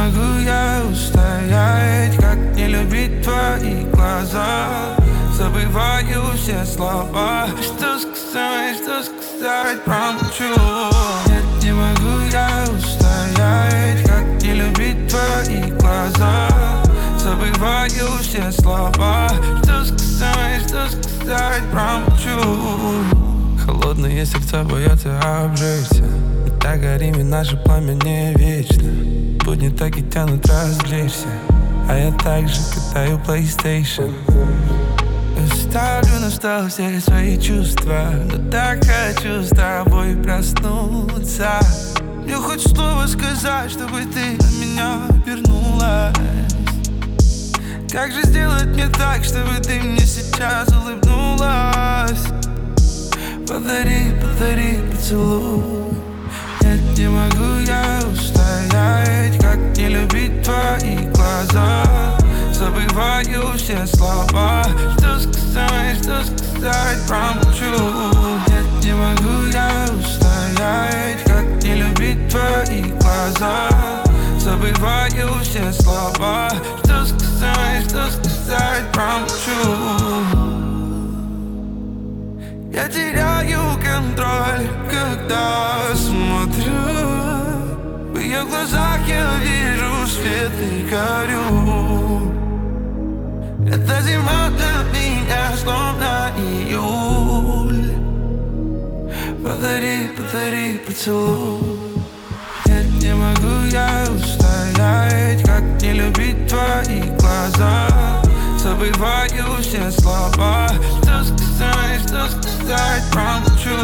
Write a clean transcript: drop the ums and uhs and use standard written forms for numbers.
могу я устоять, как не любить твои глаза. Забываю все слова, что сказать, промолчу. Нет, не могу я устоять, как не любить твои глаза. Забываю все слова, что сказать, промолчу. Холодные сердца боятся обжечься, мы так горим, и наше пламя не вечно. Будни так и тянут развлечься, а я также катаю PlayStation. Ставлю на стол все свои чувства, но так хочу с тобой проснуться. Мне хоть слово сказать, чтобы ты на меня вернулась. Как же сделать мне так, чтобы ты мне сейчас улыбнулась? Подари поцелуй. Нет, не могу я устоять, как не любить твои глаза. Забываю все слова, что сказать, промолчу. Нет, не могу я устоять, как не любить твои глаза. Забываю все слова, что сказать, промолчу. Я теряю контроль, когда смотрю. В ее глазах я вижу свет и горю. Эта зима для меня словно июль. Подари поцелуй. Нет, не могу я устоять, как не любить твои глаза. Забываю все слова, что сказать, промолчу.